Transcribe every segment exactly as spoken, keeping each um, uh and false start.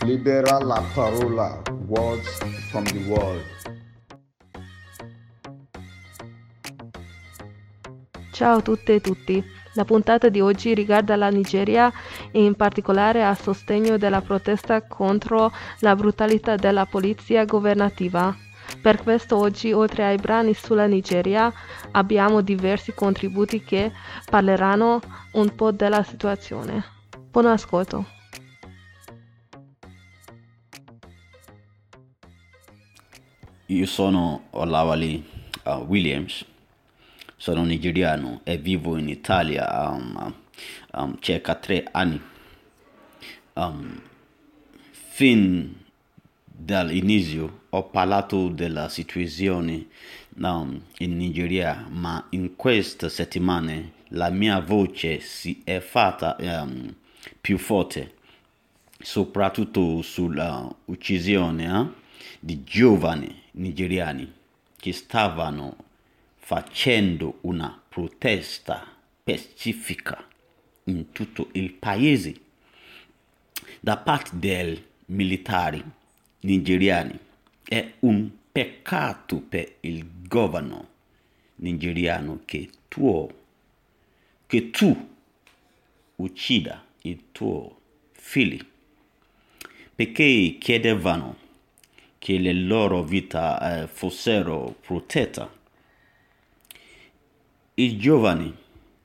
Libera la parola, words from the world. Ciao a tutte e tutti. La puntata di oggi riguarda la Nigeria e in particolare a sostegno della protesta contro la brutalità della polizia governativa. Per questo oggi, oltre ai brani sulla Nigeria, abbiamo diversi contributi che parleranno un po' della situazione. Buon ascolto. Io sono Olawale uh, Williams, sono nigeriano e vivo in Italia um, um, circa tre anni. Um, fin dall'inizio ho parlato della situazione um, in Nigeria, ma in queste settimane la mia voce si è fatta um, più forte, soprattutto sull'uccisione eh, di giovani nigeriani che stavano facendo una protesta pacifica in tutto il paese da parte dei militari nigeriani. È un peccato per il governo nigeriano che tu, che tu uccida i tuoi figli perché chiedevano che le loro vite eh, fossero protette. I giovani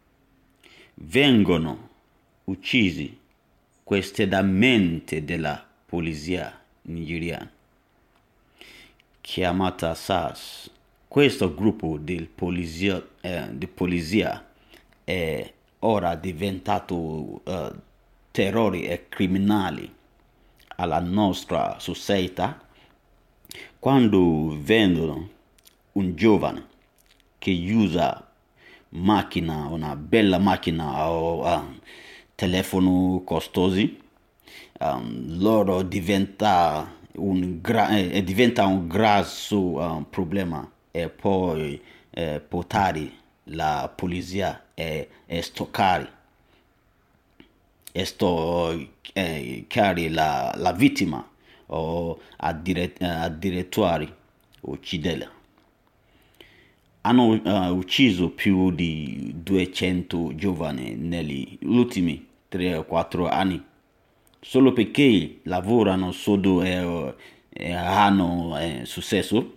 vengono uccisi quotidianamente dalla polizia nigeriana, chiamata S A S. Questo gruppo di polizia, eh, di polizia è ora diventato eh, terrori e criminali alla nostra società. Quando vedono un giovane che usa macchina, una bella macchina o uh, telefono costosi, um, loro diventa un, gra- eh, diventa un grosso uh, problema e poi eh, portare la polizia e, e stoccare e sto eh, cari la, la vittima o addirittura ucciderla. Hanno uh, ucciso più di duecento giovani negli ultimi tre o quattro anni solo perché lavorano sodo e, e hanno eh, successo.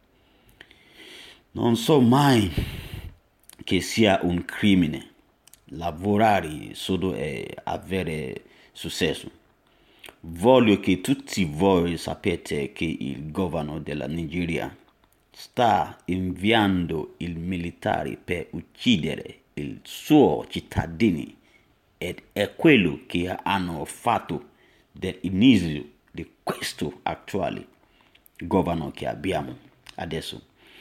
Non so mai che sia un crimine lavorare sodo e avere successo. Voglio che tutti voi sappiate che il governo della Nigeria sta inviando i militari per uccidere i suoi cittadini ed è quello che hanno fatto dall'inizio di questo attuale governo che abbiamo adesso.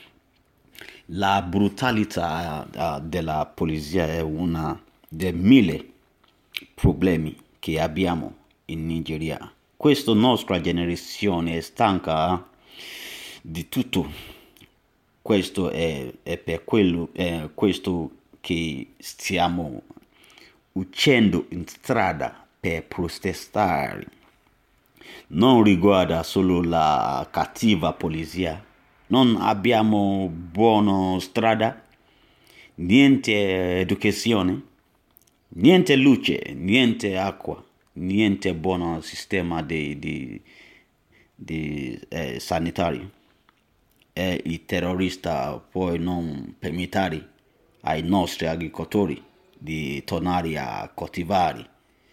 La brutalità uh, della polizia è uno dei mille problemi che abbiamo in Nigeria. Questa nostra generazione è stanca di tutto. Questo è, è per quello è questo che stiamo uccidendo in strada per protestare. Non riguarda solo la cattiva polizia. Non abbiamo buona strada, niente educazione, niente luce, niente acqua, niente buon sistema di, di, di eh, sanitario. E i terroristi poi non permettere ai nostri agricoltori di tornare a coltivare.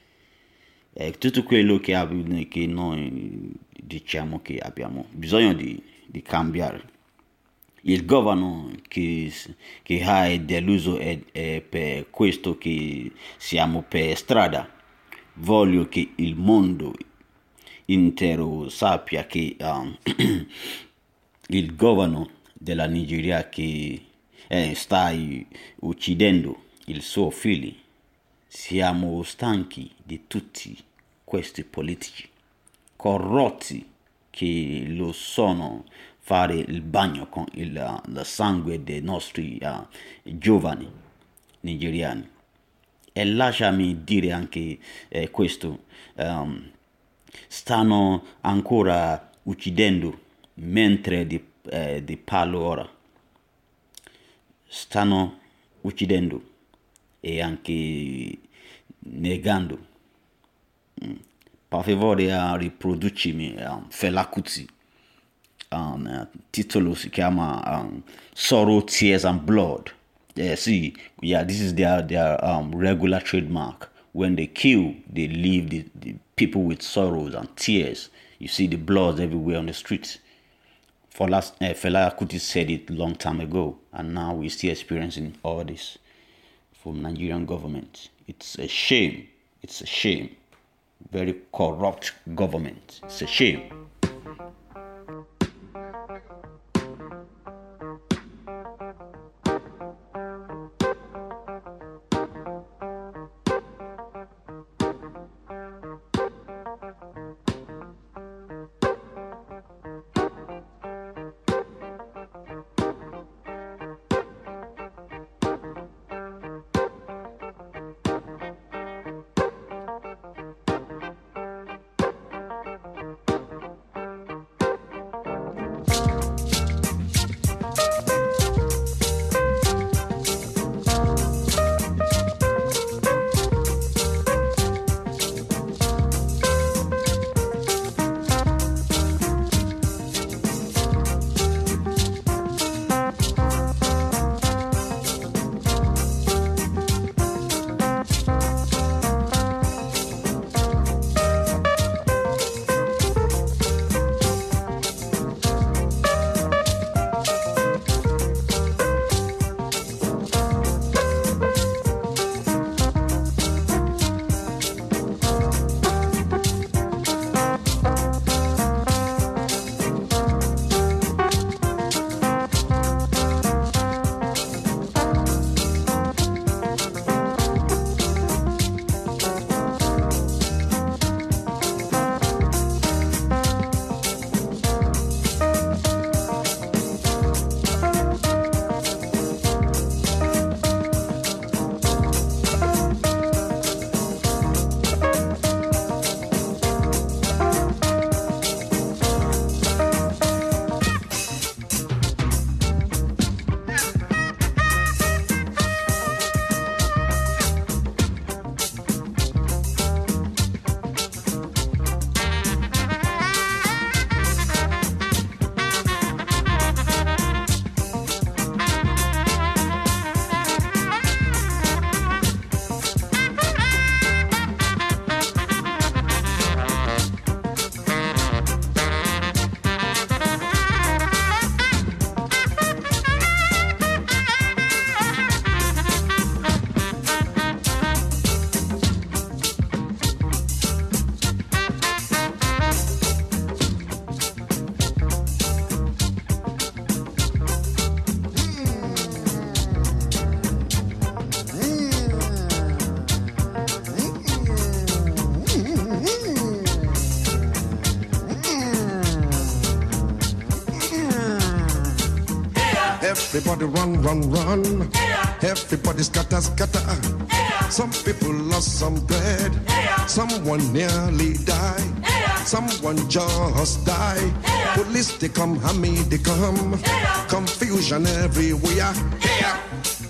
È tutto quello che, ab- che noi diciamo che abbiamo bisogno di, di cambiare. Il governo che, che ha deluso è, è per questo che siamo per strada. Voglio che il mondo intero sappia che um, il governo della Nigeria che eh, sta uccidendo il suo figlio. Siamo stanchi di tutti questi politici corrotti che lo sono fare il bagno con il, uh, il sangue dei nostri uh, giovani nigeriani. E lasciami dire anche eh, questo, um, stanno ancora uccidendo mentre di, eh, di parlo ora. Stanno uccidendo e anche negando. Per favore, uh, riproducimi um, Fela Kuti. Um, uh, titolo si chiama um, Sorrow, Tears and Blood. Yeah, see, yeah, this is their their um, regular trademark. When they kill, they leave the, the people with sorrows and tears. You see the blood everywhere on the streets. For last, uh, Fela Kuti said it long time ago, and now we're still experiencing all this from Nigerian government. It's a shame. It's a shame. Very corrupt government. It's a shame. Everybody run, run, run. Yeah. Everybody scatter, scatter. Yeah. Some people lost some bread. Yeah. Someone nearly died. Yeah. Someone just died. Yeah. Police they come, Hammy they come. Yeah. Confusion everywhere. Yeah.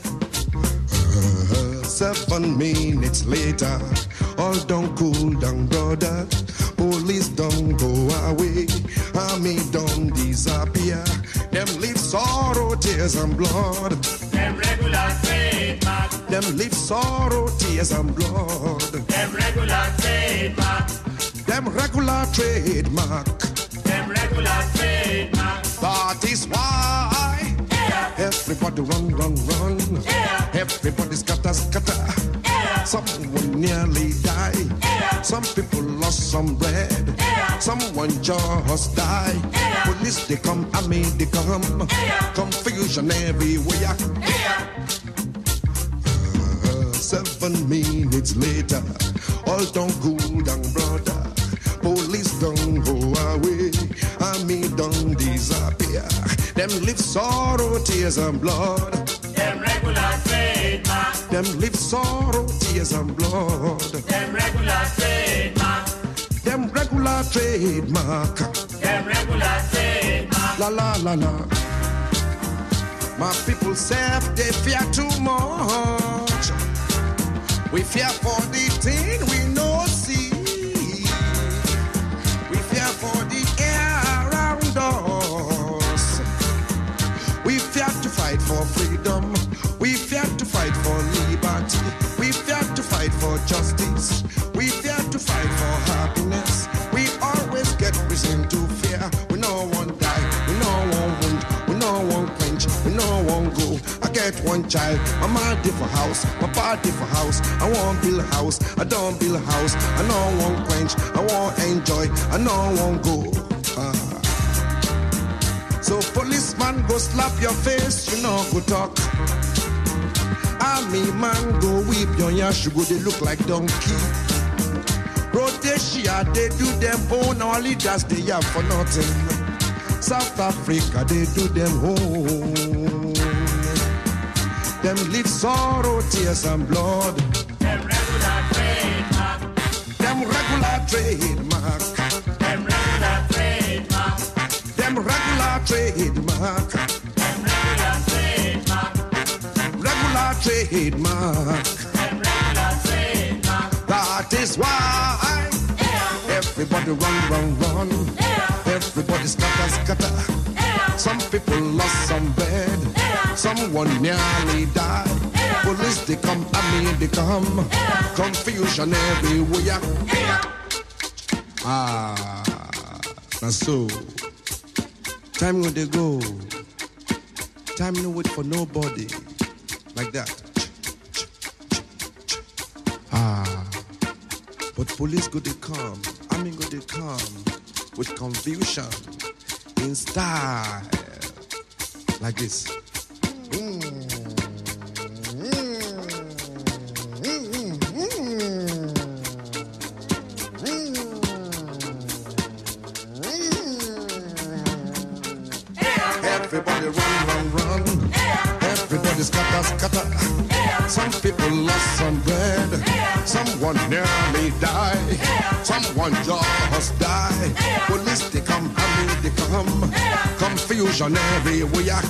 Uh, seven minutes later, all don't cool down, brother. Police don't go away. Army don't disappear. Them leave sorrow, tears and blood. Them regular trademark. Them leave sorrow, tears and blood. Them regular trademark. Them regular trademark. Them regular trademark. That is why yeah. everybody run, run, run. Yeah. Everybody scatter, scatter. Yeah. Someone nearly died. Yeah. Some people lost some bread. Yeah. Someone just died. Yeah. Police they come, army they come. Yeah. Confusion everywhere. Yeah. Uh, seven minutes later, all don't cool down, brother. Police don't go away. Army don't disappear. Them live sorrow, tears and blood. Them regular trademark. Them live sorrow, tears and blood. Them regular trademark. Them regular regular trademark. Them regular trademark. La la la la. My people say they fear too much. We fear for the thing we no see. We fear for the air around us. We fear to fight for freedom. We fear to fight for liberty. We fear to fight for justice. We fear to fight for happiness. We always get reason to fear. We no one die. We no one wound. We no one quench. We no one go. I get one child. My mama for house. My party for house. I want build a house. I don't build a house. I no one quench. I want enjoy. I no one go. Ah. So policeman go slap your face. You know go talk. Army man go whip your yash. You go they look like donkey. Rhodesia, they do them own, our leaders they have for nothing. South Africa, they do them home. Them live sorrow, tears and blood. Them regular trademark. Them regular trademark. Them regular trademark. Them regular trademark. Them regular trademark. Regular trademark. Them regular trademark. That is why everybody run, run, run. Everybody scatter, scatter. Some people lost some bread. Someone nearly died. Police they come, army they come. Confusion everywhere. Ah, now so time when they go. Time no wait for nobody. Like that. Ah, but police go they come. Army go they come with confusion in style. Like this. Everybody run, run, run. Everybody scatter, scatter. Some people lost some bread. Someone nearly died. Someone just died. Police they come, army they come. Confusion everywhere.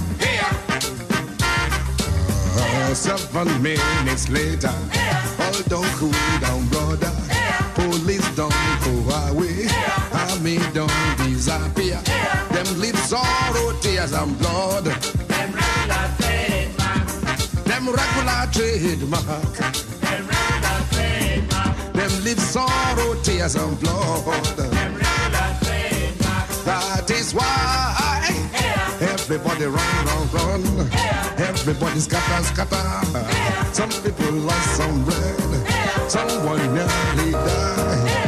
Uh, seven minutes later, all don't cool down, brother. Police don't go away. Army don't disappear. Them live sorrow, tears and blood. Them regular trademark. Them regular trademark. Them regular trademark. Them live sorrow, tears and blood. Them regular trademark. That is why everybody run, run, run. Everybody scatter, scatter. Some people lost some bread. Someone nearly died.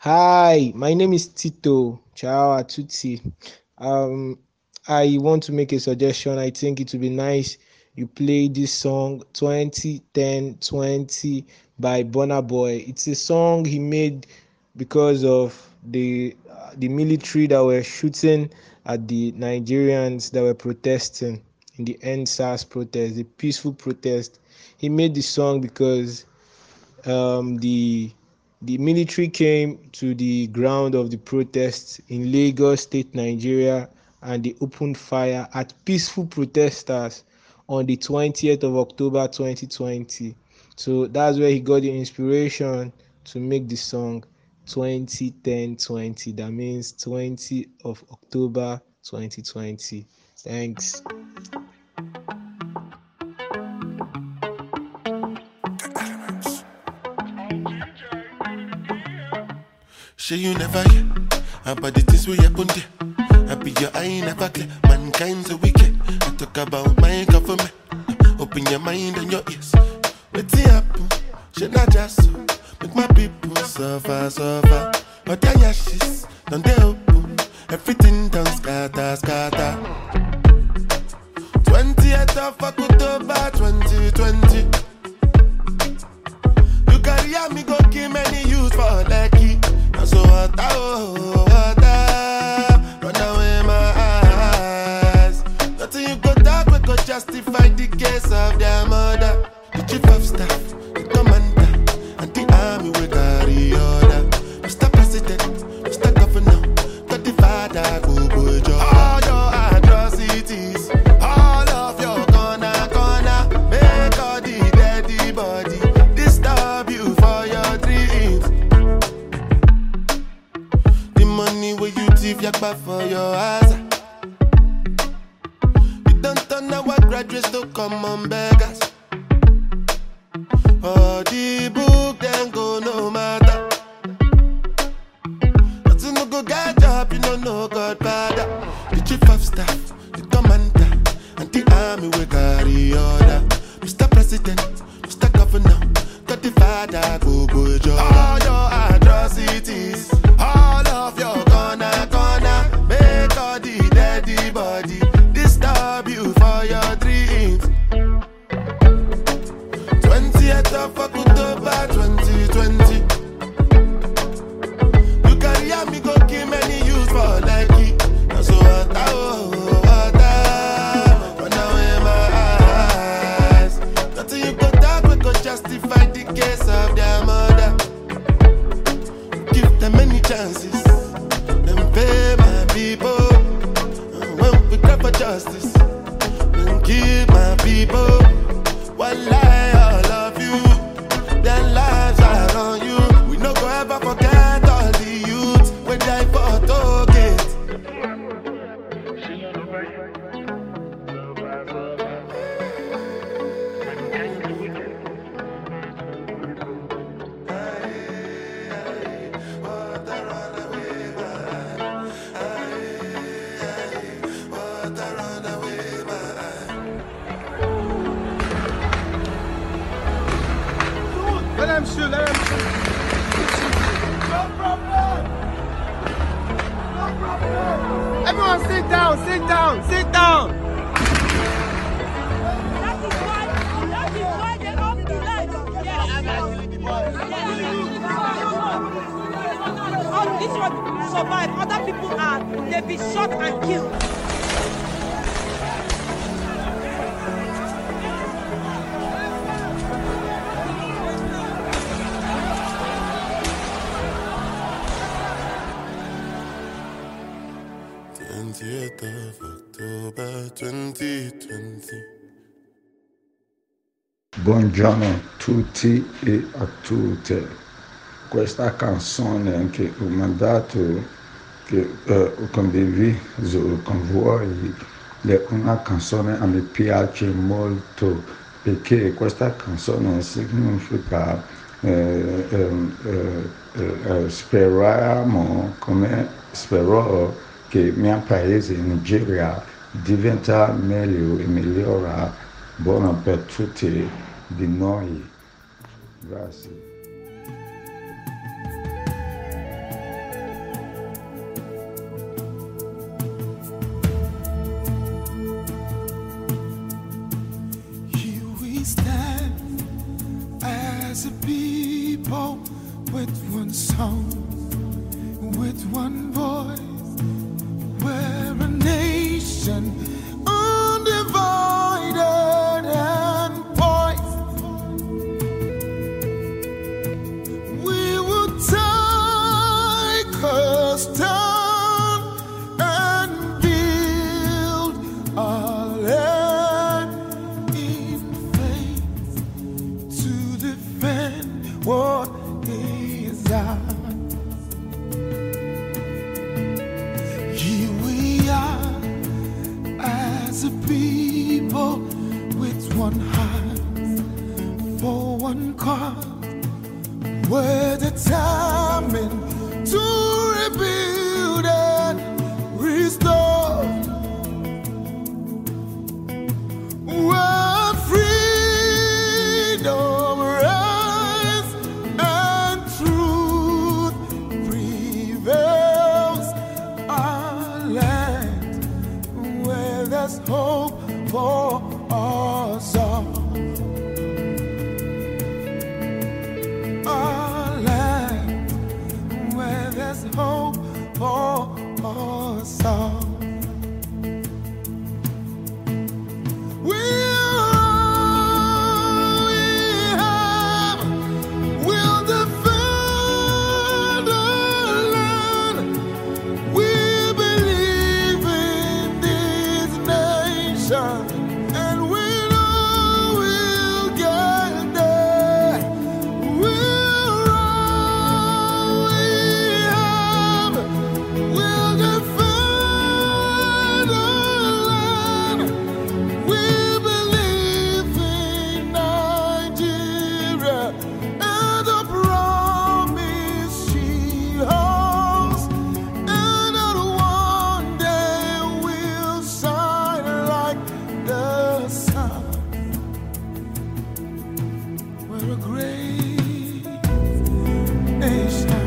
Hi, my name is Tito. Ciao a tutti. Um, I want to make a suggestion. I think it would be nice you play this song twenty ten twenty by Burna Boy. It's a song he made because of the uh, the military that were shooting at the Nigerians that were protesting in the End SARS protest, the peaceful protest. He made the song because um, the the military came to the ground of the protests in Lagos State, Nigeria, and they opened fire at peaceful protesters on the twentieth of October twenty twenty. So that's where he got the inspiration to make the song twenty ten twenty. That means twentieth of October twenty twenty. Thanks. Sure you never hear about the things we happen there. I be your eye never clear. Mankind's a wicked. I talk about my government. Open your mind and your ears. What's the happen? Should not just so. Make my people suffer, suffer. But then yashes, don't they open? Everything done scatter, scatter. twentieth of October twenty twenty. You carry me go kill many youth for lucky. So what oh, water, run away my eyes. Nothing you go talk, we go justify the case of their mother. The chief of staff, the commander, and the army will carry order. Mister President, Mister Governor, got the father, go go job. All your atrocities, all of your gonna, gonna make all the dead body disturb you for your dreams. Money where you thief yakba for your eyes. You don't turn our graduates to common beggars. Oh, the book then go no matter. But you no go get job, you don't know God father. The chief of staff, the commander, and the army will carry order. Mister President, Mister Governor, got the father go go job. All your atrocities, all of your gonna, gonna make all the dead body disturb you for your dreams. twentieth of October twenty twenty. You carry me go kill many youths for lucky. So what oh, what run away my eyes. Nothing you go talk, we go justify the case of their mother. Give them many chances, then pay my people. And when we grab for justice, then give my people. One lie, all of you, their lives are on you. We no go ever forget all the youths when they for Toget. Let him shoot, let him shoot. No problem. No problem. Everyone sit down, sit down, sit down. That is why, that is why they don't do that. All this one survive, other people are, they be shot and killed. twentieth of October twenty twenty. Buongiorno tutti e a tutte. Questa canzone che ho mandato, che uh, ho condiviso con voi, è una canzone che mi piace molto perché questa canzone significa eh, eh, eh, eh, speriamo, come spero che il mio paese, Nigeria, diventa meglio e migliora, buono per tutti di noi. Grazie. people with one song, with one voice. We're a nation undivided and poised. We will take a stand and build our land in faith to defend what is ours. Here we are as a people with one heart for one cause. We're determined to rebuild and restore. Where freedom reigns and truth prevails, our land where there's hope for us all. Our land where there's hope for us all. We are, we have, we'll defend our land. We believe in this nation, and we know we'll get there. We're all we have. We'll defend our land. We believe in Nigeria and the promise she holds, and that one day we'll shine like the sun. We're a great nation.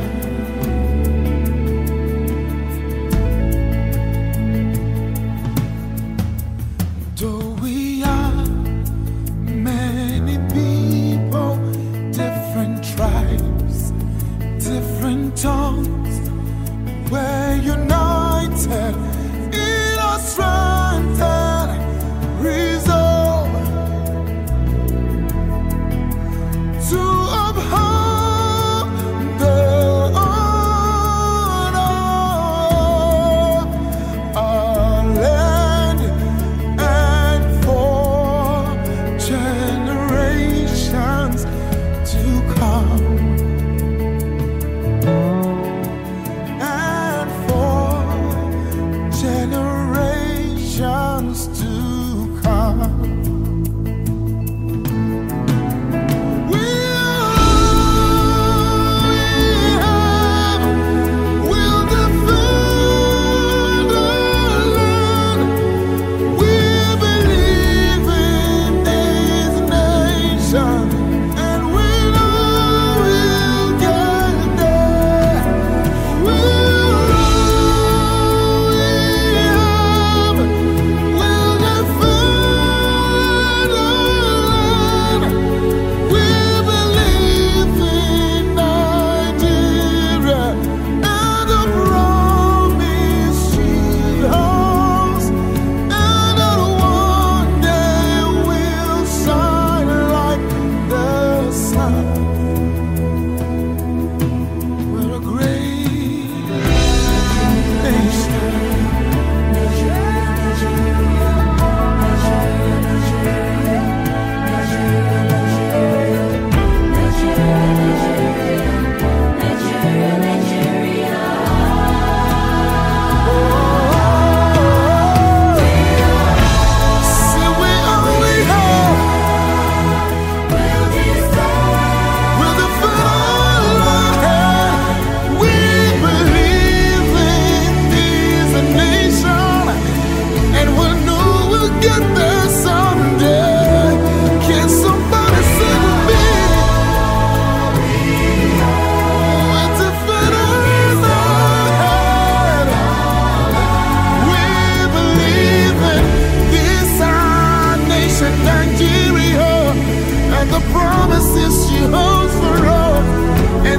Though we are many people, different tribes, different tongues, we're united in our strength and resolve to uphold the honor of our land and for generations to come, and for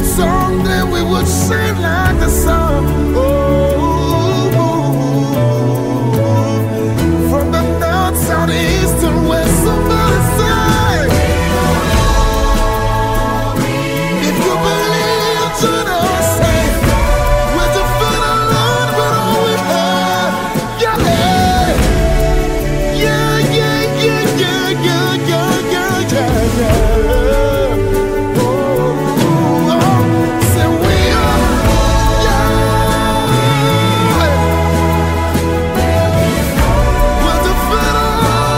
someday we would shine like the sun. Oh, from the north, south, east, and west. Somebody say, if you believe, turn on, say, we're the final Lord with all we have. Yeah, yeah, yeah, yeah, yeah, yeah, yeah, yeah, yeah, yeah. Oh, oh, say we are, yeah. We're the final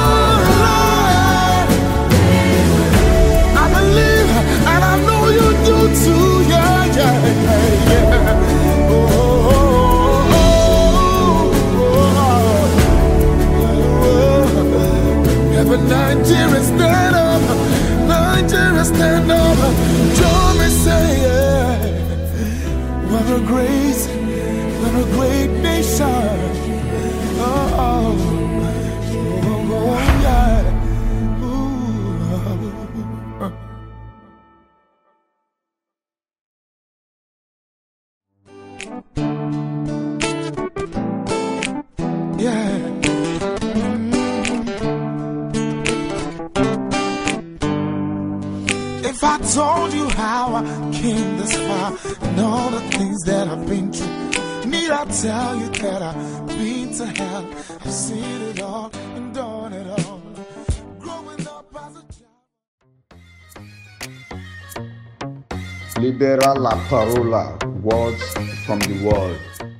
Lord. I believe, and I know you do too. Yeah, yeah, yeah, yeah. Oh, oh, oh, oh, oh. Have a Nigeria stand up, Nigeria stand up. Join me, say, yeah. We're a great, we're a great nation. Oh, oh, oh, oh, yeah. Ooh. Yeah. If I told you how I came this far and all the things that I've been through, need I tell you that I've been to hell? I've seen it all and done it all. Growing up as a child. Libera la parola, words from the world.